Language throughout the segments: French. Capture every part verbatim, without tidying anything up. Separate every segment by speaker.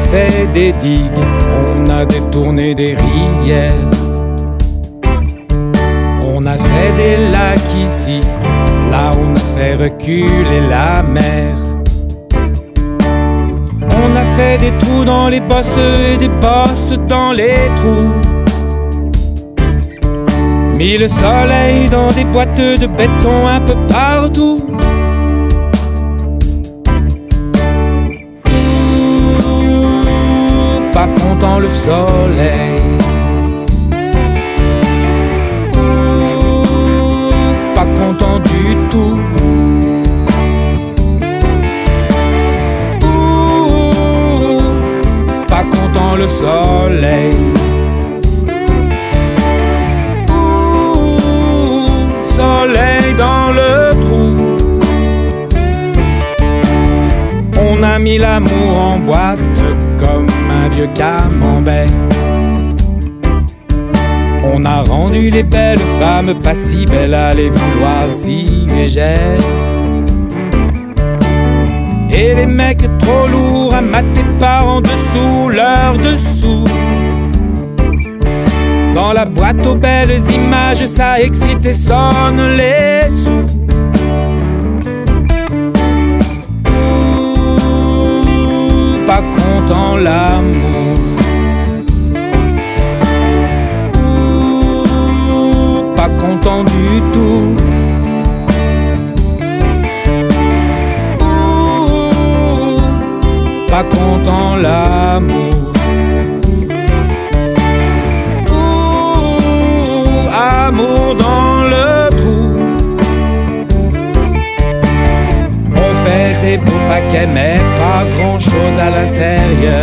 Speaker 1: fait des digues, on a détourné des rivières. On a fait des lacs ici, là on a fait reculer la mer. On a fait des trous dans les bosses et des bosses dans les trous. Mis le soleil dans des boîtes de béton un peu partout. Ouh, pas content le soleil. Ouh, pas content du tout. Ouh, pas content le soleil. Soleil dans le trou. On a mis l'amour en boîte comme un vieux camembert. On a rendu les belles femmes pas si belles à les vouloir si légères. Et les mecs trop lourds à mater par en dessous leur dessous. Dans la boîte aux belles images, ça excite et sonne les sous. Ouh, pas content l'amour. Ouh, pas content du tout. Ouh, pas content l'amour. Amour dans le trou. On fait des beaux paquets mais pas grand chose à l'intérieur.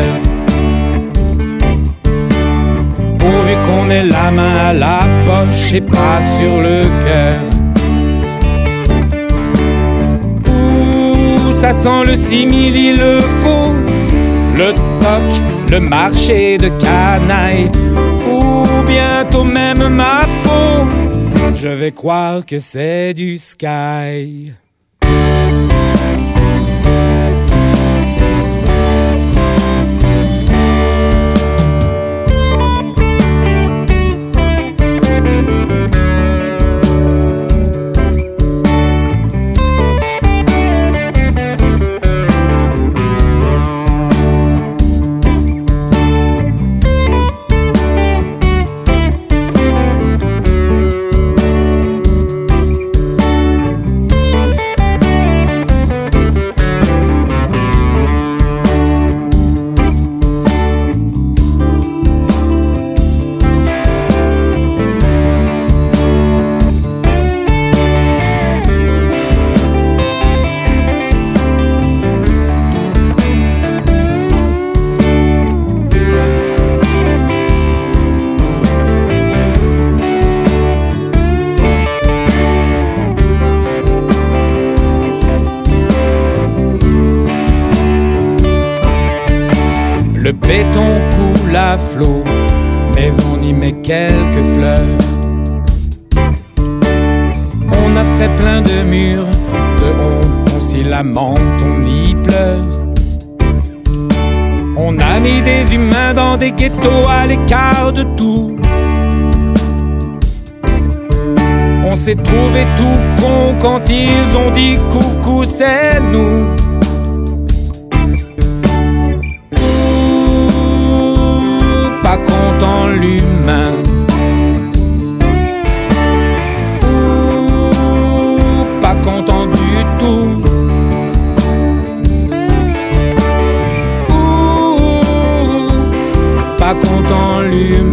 Speaker 1: Pourvu qu'on ait la main à la poche et pas sur le cœur. Ouh, ça sent le simili, le faux, le toc, le marché de canaille. Ou bientôt même ma peau, je vais croire que c'est du sky. Le béton coule à flot, mais on y met quelques fleurs. On a fait plein de murs, de honte, on s'y lamente, on y pleure. On a mis des humains dans des ghettos à l'écart de tout. On s'est trouvé tout con quand ils ont dit coucou, c'est nous. Pas content l'humain. Ouh, pas content du tout. Ouh, pas content l'humain.